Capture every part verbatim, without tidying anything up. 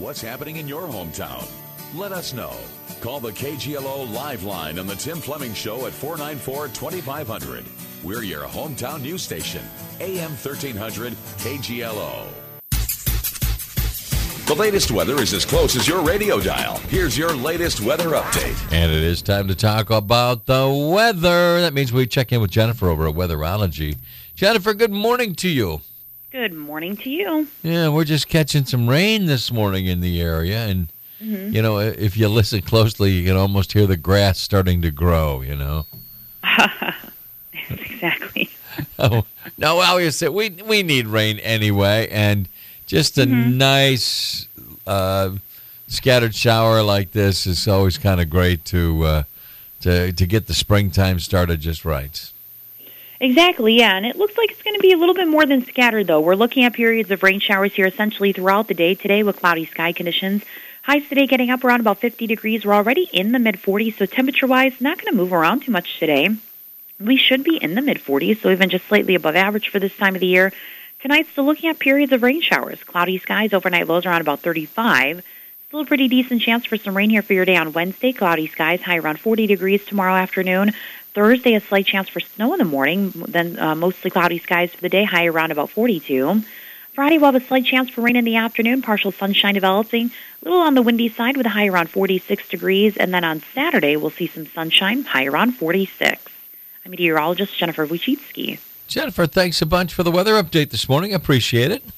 What's happening in your hometown? Let us know. Call the K G L O Live Line on the Tim Fleming Show at four nine four, two five zero zero. We're your hometown news station, A M thirteen hundred K G L O. The latest weather is as close as your radio dial. Here's your latest weather update. And it is time to talk about the weather. That means we check in with Jennifer over at Weatherology. Jennifer, good morning to you. Good morning to you. Yeah, we're just catching some rain this morning in the area. And, mm-hmm. you know, if you listen closely, you can almost hear the grass starting to grow, you know. Exactly. Oh, no, well, you said we, we need rain anyway. And just a mm-hmm. nice uh, scattered shower like this is always kind of great to, uh, to to get the springtime started just right. Exactly, yeah, and it looks like it's going to be a little bit more than scattered, though. We're looking at periods of rain showers here essentially throughout the day today with cloudy sky conditions. Highs today getting up around about fifty degrees. We're already in the mid-forties, so temperature-wise, not going to move around too much today. We should be in the mid-forties, so even just slightly above average for this time of the year. Tonight, still looking at periods of rain showers. Cloudy skies, overnight lows around about thirty-five. Still a pretty decent chance for some rain here for your day on Wednesday. Cloudy skies, high around forty degrees tomorrow afternoon. Thursday, a slight chance for snow in the morning, then uh, mostly cloudy skies for the day, high around about forty-two. Friday, we'll have a slight chance for rain in the afternoon, partial sunshine developing, a little on the windy side with a high around forty-six degrees. And then on Saturday, we'll see some sunshine, high around forty-six. I'm meteorologist Jennifer Wojcicki. Jennifer, thanks a bunch for the weather update this morning. I appreciate it.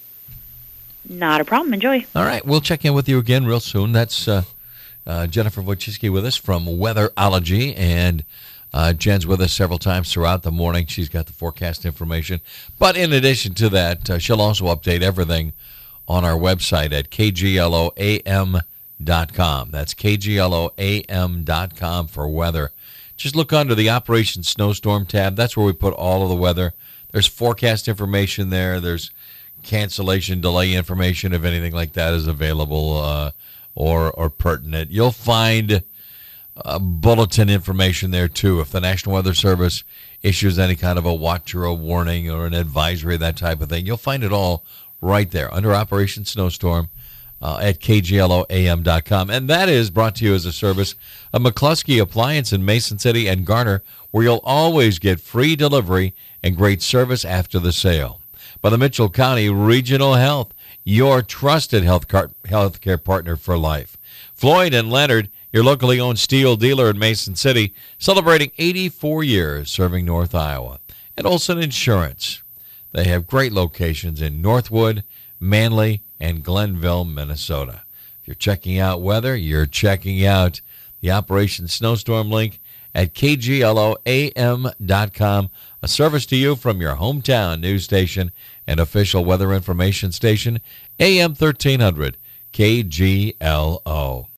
Not a problem. Enjoy. All right. We'll check in with you again real soon. That's uh, uh, Jennifer Wojcicki with us from Weatherology. And uh, Jen's with us several times throughout the morning. She's got the forecast information. But in addition to that, uh, she'll also update everything on our website at K G L O A M dot com. That's K G L O A M dot com for weather. Just look under the Operation Snowstorm tab. That's where we put all of the weather. There's forecast information there. There's cancellation, delay information, if anything like that is available uh, or or pertinent. You'll find uh, bulletin information there, too. If the National Weather Service issues any kind of a watch or a warning or an advisory, that type of thing, you'll find it all right there under Operation Snowstorm. Uh, at K G L O A M dot com. And that is brought to you as a service of McCluskey Appliance in Mason City and Garner, where you'll always get free delivery and great service after the sale. By the Mitchell County Regional Health, your trusted health car- healthcare partner for life. Floyd and Leonard, your locally owned steel dealer in Mason City, celebrating eighty-four years serving North Iowa. And Olson Insurance. They have great locations in Northwood, Manly, and Glenville, Minnesota. If you're checking out weather, you're checking out the Operation Snowstorm link at K G L O A M dot com, a service to you from your hometown news station and official weather information station, A M thirteen hundred K G L O.